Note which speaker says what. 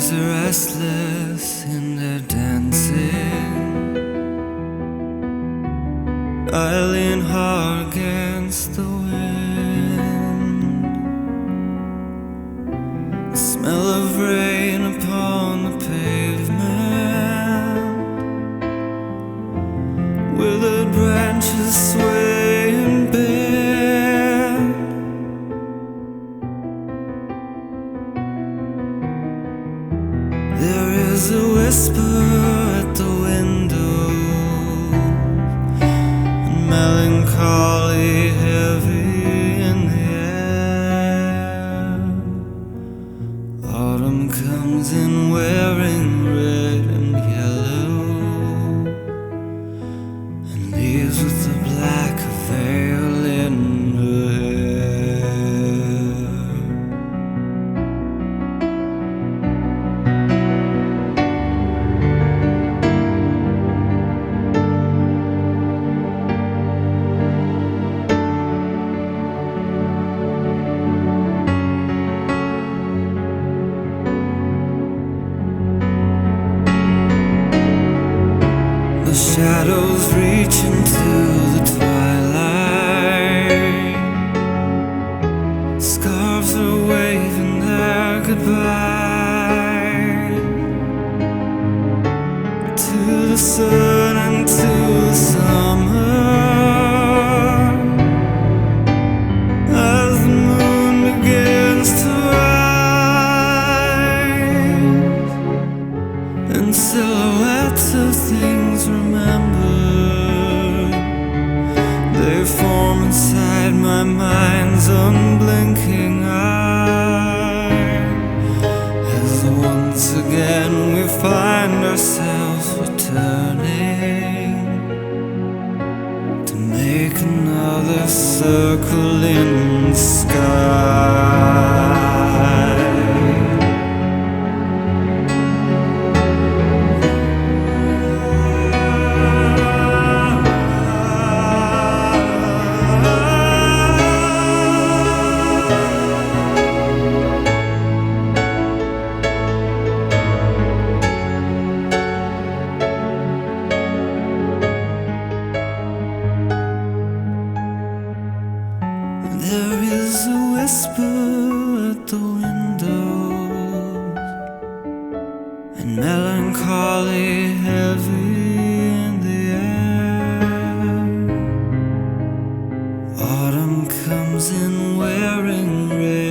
Speaker 1: Leaves are restless in their dancing. I lean hard against the wind. The smell of rain upon the pavement. Withered branches sway and bend. There is a whisper at the window, and melancholy heavy in the air. Autumn comes in wearing red and yellow, and leaves with the black veil in her hair. The shadows reach into the twilight. Scarves are waving their goodbye to the sun and to the summer. As the moon begins to rise, and silhouettes of things remembered, they form inside my mind's unblinking eye. As once again we find ourselves returning to make another circle in the sky. There is a whisper at the windows, and melancholy heavy in the air. Autumn comes in wearing red